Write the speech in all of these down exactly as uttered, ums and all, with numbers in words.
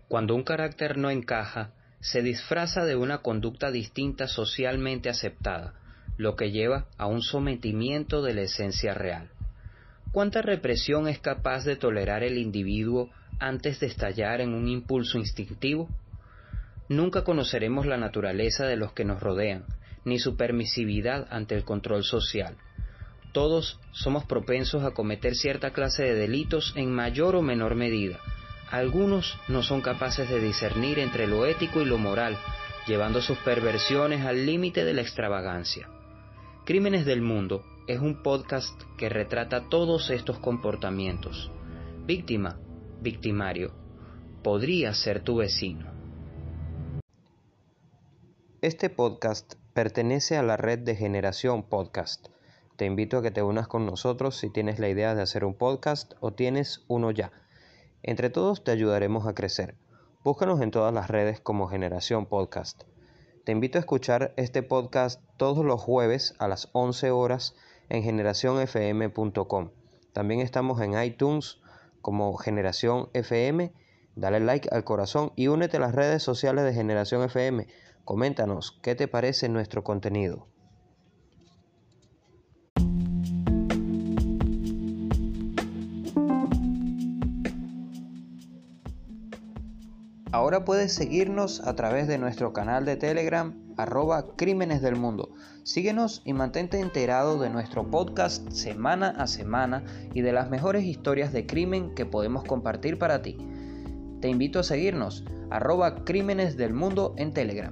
Cuando un carácter no encaja, se disfraza de una conducta distinta socialmente aceptada, lo que lleva a un sometimiento de la esencia real. ¿Cuánta represión es capaz de tolerar el individuo antes de estallar en un impulso instintivo? Nunca conoceremos la naturaleza de los que nos rodean, ni su permisividad ante el control social. Todos somos propensos a cometer cierta clase de delitos en mayor o menor medida. Algunos no son capaces de discernir entre lo ético y lo moral, llevando sus perversiones al límite de la extravagancia. Crímenes del Mundo es un podcast que retrata todos estos comportamientos. Víctima, victimario, podría ser tu vecino. Este podcast pertenece a la red de Generación Podcast. Te invito a que te unas con nosotros si tienes la idea de hacer un podcast o tienes uno ya. Entre todos te ayudaremos a crecer. Búscanos en todas las redes como Generación Podcast. Te invito a escuchar este podcast todos los jueves a las once horas en generación f m punto com. También estamos en iTunes como Generación F M. Dale like al corazón y únete a las redes sociales de Generación F M. Coméntanos qué te parece nuestro contenido. Ahora puedes seguirnos a través de nuestro canal de Telegram, arroba Crímenes del Mundo. Síguenos y mantente enterado de nuestro podcast semana a semana y de las mejores historias de crimen que podemos compartir para ti. Te invito a seguirnos, arroba Crímenes del Mundo en Telegram.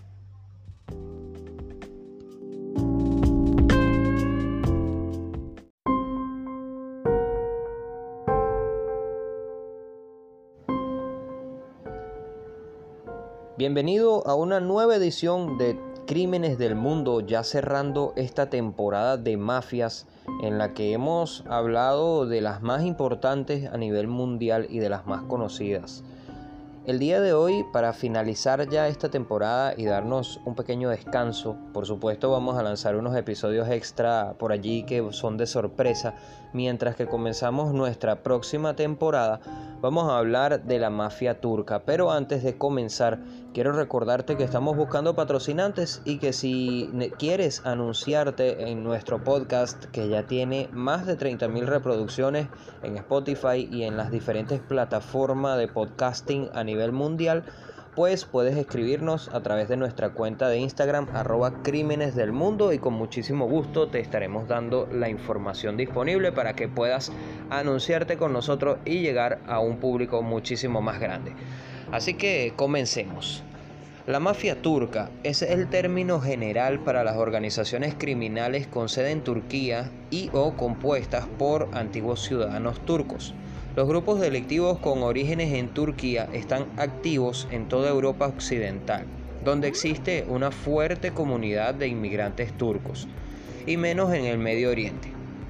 Bienvenido a una nueva edición de Crímenes del Mundo, ya cerrando esta temporada de mafias en la que hemos hablado de las más importantes a nivel mundial y de las más conocidas. El día de hoy, para finalizar ya esta temporada y darnos un pequeño descanso, por supuesto vamos a lanzar unos episodios extra por allí que son de sorpresa, mientras que comenzamos nuestra próxima temporada, vamos a hablar de la mafia turca. Pero antes de comenzar, quiero recordarte que estamos buscando patrocinantes y que si quieres anunciarte en nuestro podcast, que ya tiene más de treinta mil reproducciones en Spotify y en las diferentes plataformas de podcasting a nivel mundial, pues puedes escribirnos a través de nuestra cuenta de Instagram, arroba Crímenes del Mundo, y con muchísimo gusto te estaremos dando la información disponible para que puedas anunciarte con nosotros y llegar a un público muchísimo más grande. Así que comencemos. La mafia turca es el término general para las organizaciones criminales con sede en Turquía y o compuestas por antiguos ciudadanos turcos. Los grupos delictivos con orígenes en Turquía están activos en toda Europa occidental, donde existe una fuerte comunidad de inmigrantes turcos, y menos en el Medio Oriente.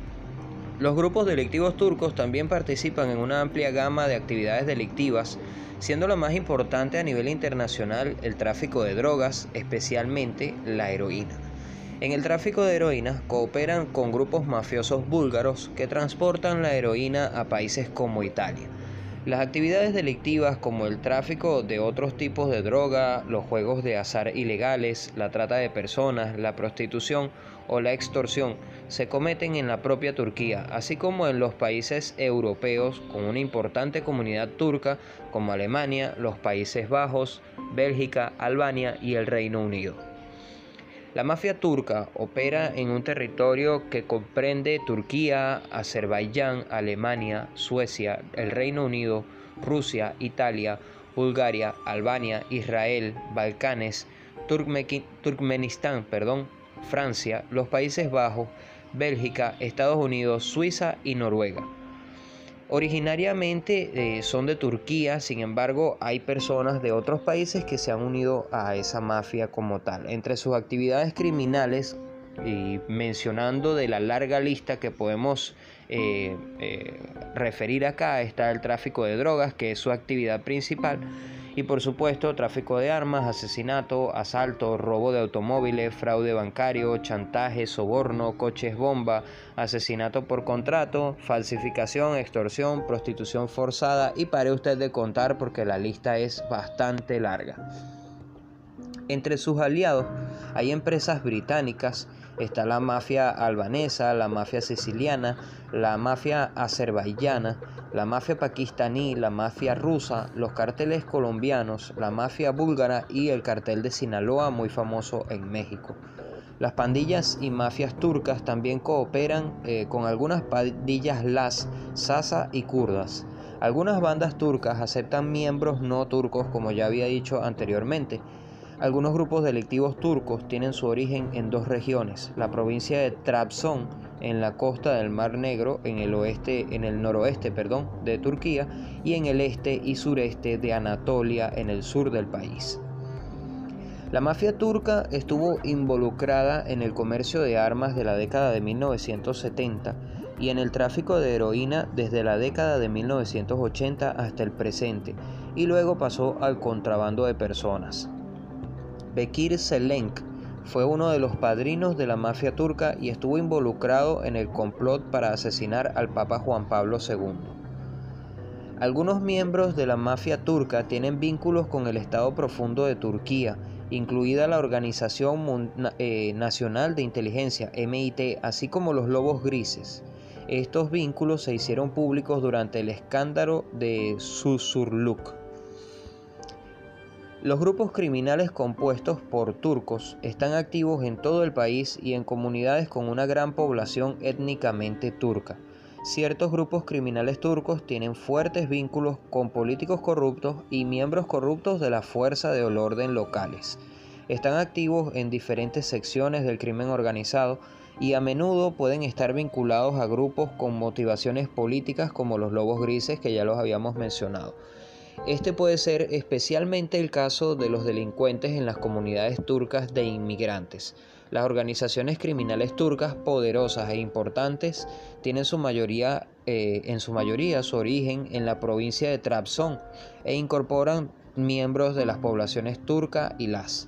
Los grupos delictivos turcos también participan en una amplia gama de actividades delictivas, siendo la más importante a nivel internacional el tráfico de drogas, especialmente la heroína. En el tráfico de heroína cooperan con grupos mafiosos búlgaros que transportan la heroína a países como Italia. Las actividades delictivas como el tráfico de otros tipos de droga, los juegos de azar ilegales, la trata de personas, la prostitución o la extorsión se cometen en la propia Turquía, así como en los países europeos con una importante comunidad turca como Alemania, los Países Bajos, Bélgica, Albania y el Reino Unido. La mafia turca opera en un territorio que comprende Turquía, Azerbaiyán, Alemania, Suecia, el Reino Unido, Rusia, Italia, Bulgaria, Albania, Israel, Balcanes, Turkme- Turkmenistán, perdón, Francia, los Países Bajos, Bélgica, Estados Unidos, Suiza y Noruega. Originariamente eh, son de Turquía, sin embargo hay personas de otros países que se han unido a esa mafia como tal. Entre sus actividades criminales, y mencionando de la larga lista que podemos eh, eh, referir acá, está el tráfico de drogas, que es su actividad principal, Y por supuesto, tráfico de armas, asesinato, asalto, robo de automóviles, fraude bancario, chantaje, soborno, coches bomba, asesinato por contrato, falsificación, extorsión, prostitución forzada y pare usted de contar porque la lista es bastante larga. Entre sus aliados hay empresas británicas, está la mafia albanesa, la mafia siciliana, la mafia azerbaiyana, la mafia pakistaní, la mafia rusa, los carteles colombianos, la mafia búlgara y el cartel de Sinaloa, muy famoso en México. Las pandillas y mafias turcas también cooperan eh, con algunas pandillas laz, sasa y kurdas. Algunas bandas turcas aceptan miembros no turcos, como ya había dicho anteriormente. Algunos grupos delictivos turcos tienen su origen en dos regiones, la provincia de Trabzon en la costa del Mar Negro, en el oeste, en el noroeste, perdón, de Turquía, y en el este y sureste de Anatolia, en el sur del país. La mafia turca estuvo involucrada en el comercio de armas de la década de mil novecientos setenta y en el tráfico de heroína desde la década de mil novecientos ochenta hasta el presente, y luego pasó al contrabando de personas. Bekir Çelenk fue uno de los padrinos de la mafia turca y estuvo involucrado en el complot para asesinar al Papa Juan Pablo segundo. Algunos miembros de la mafia turca tienen vínculos con el Estado Profundo de Turquía, incluida la Organización Nacional de Inteligencia, M I T, así como los Lobos Grises. Estos vínculos se hicieron públicos durante el escándalo de Susurluk. Los grupos criminales compuestos por turcos están activos en todo el país y en comunidades con una gran población étnicamente turca. Ciertos grupos criminales turcos tienen fuertes vínculos con políticos corruptos y miembros corruptos de la fuerza de orden locales. Están activos en diferentes secciones del crimen organizado y a menudo pueden estar vinculados a grupos con motivaciones políticas como los Lobos Grises, que ya los habíamos mencionado. Este puede ser especialmente el caso de los delincuentes en las comunidades turcas de inmigrantes. Las organizaciones criminales turcas poderosas e importantes tienen su mayoría, eh, en su mayoría su origen en la provincia de Trabzon e incorporan miembros de las poblaciones turca y laz.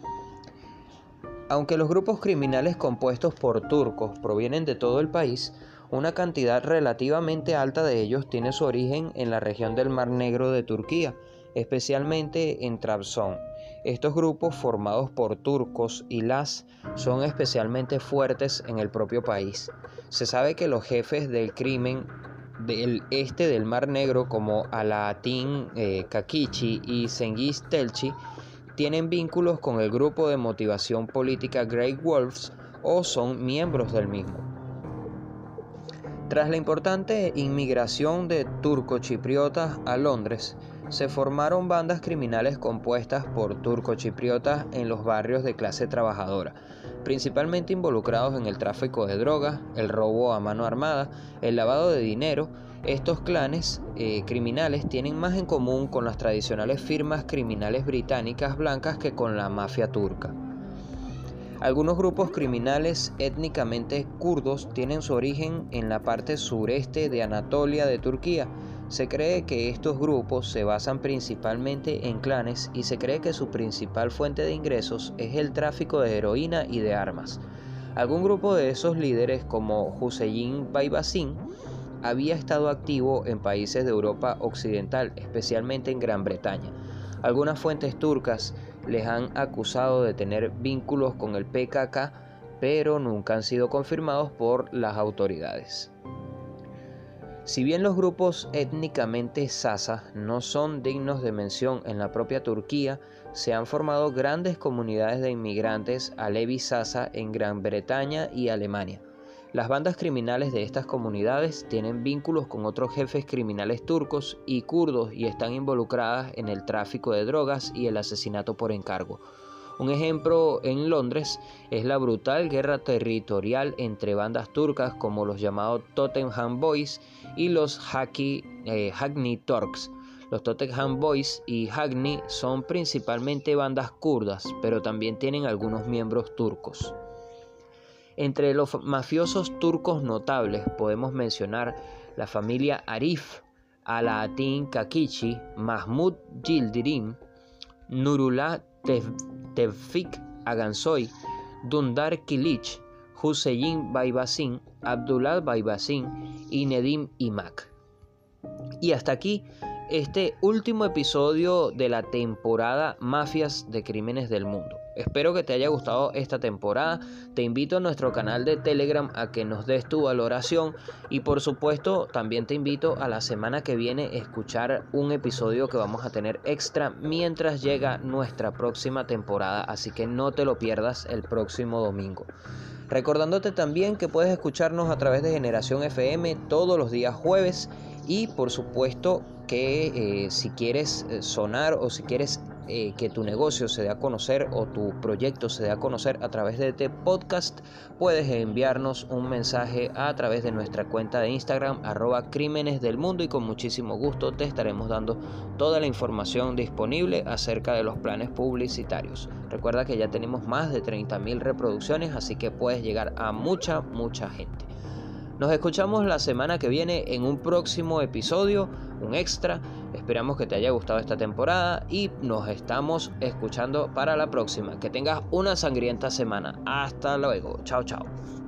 Aunque los grupos criminales compuestos por turcos provienen de todo el país, una cantidad relativamente alta de ellos tiene su origen en la región del Mar Negro de Turquía, especialmente en Trabzon. Estos grupos formados por turcos y laz son especialmente fuertes en el propio país. Se sabe que los jefes del crimen del este del Mar Negro como Alaaddin eh, Kakichi y Cengiz Telci tienen vínculos con el grupo de motivación política Grey Wolves o son miembros del mismo. Tras la importante inmigración de turcochipriotas a Londres, se formaron bandas criminales compuestas por turcochipriotas en los barrios de clase trabajadora, principalmente involucrados en el tráfico de drogas, el robo a mano armada, el lavado de dinero. Estos clanes eh, criminales tienen más en común con las tradicionales firmas criminales británicas blancas que con la mafia turca. Algunos grupos criminales étnicamente kurdos tienen su origen en la parte sureste de Anatolia de Turquía. Se cree que estos grupos se basan principalmente en clanes y se cree que su principal fuente de ingresos es el tráfico de heroína y de armas. Algún grupo de esos líderes, como Hüseyin Baybaşin, había estado activo en países de Europa Occidental, especialmente en Gran Bretaña. Algunas fuentes turcas les han acusado de tener vínculos con el P K K, pero nunca han sido confirmados por las autoridades. Si bien los grupos étnicamente sasas no son dignos de mención en la propia Turquía, se han formado grandes comunidades de inmigrantes alevi sasa en Gran Bretaña y Alemania. Las bandas criminales de estas comunidades tienen vínculos con otros jefes criminales turcos y kurdos y están involucradas en el tráfico de drogas y el asesinato por encargo. Un ejemplo en Londres es la brutal guerra territorial entre bandas turcas como los llamados Tottenham Boys y los Hackney, eh, Hackney Turks. Los Tottenham Boys y Hackney son principalmente bandas kurdas, pero también tienen algunos miembros turcos. Entre los mafiosos turcos notables podemos mencionar la familia Arif, Alaaddin Kakichi, Mahmoud Yildirim, Nurullah Tevfik Agansoy, Dundar Kilich, Hussein Baibassin, Abdullah Baibassin y Nedim Imak. Y hasta aquí este último episodio de la temporada Mafias de Crímenes del Mundo. Espero que te haya gustado esta temporada. Te invito a nuestro canal de Telegram a que nos des tu valoración y por supuesto también te invito a la semana que viene a escuchar un episodio que vamos a tener extra mientras llega nuestra próxima temporada, así que no te lo pierdas el próximo domingo. Recordándote también que puedes escucharnos a través de Generación F M todos los días jueves y por supuesto que eh, si quieres sonar o si quieres eh, que tu negocio se dé a conocer o tu proyecto se dé a conocer a través de este podcast, puedes enviarnos un mensaje a través de nuestra cuenta de Instagram arroba Crímenes del Mundo y con muchísimo gusto te estaremos dando toda la información disponible acerca de los planes publicitarios. Recuerda que ya tenemos más de treinta mil reproducciones, así que puedes llegar a mucha, mucha gente. Nos escuchamos la semana que viene en un próximo episodio, un extra. Esperamos que te haya gustado esta temporada y nos estamos escuchando para la próxima. Que tengas una sangrienta semana. Hasta luego. Chao, chao.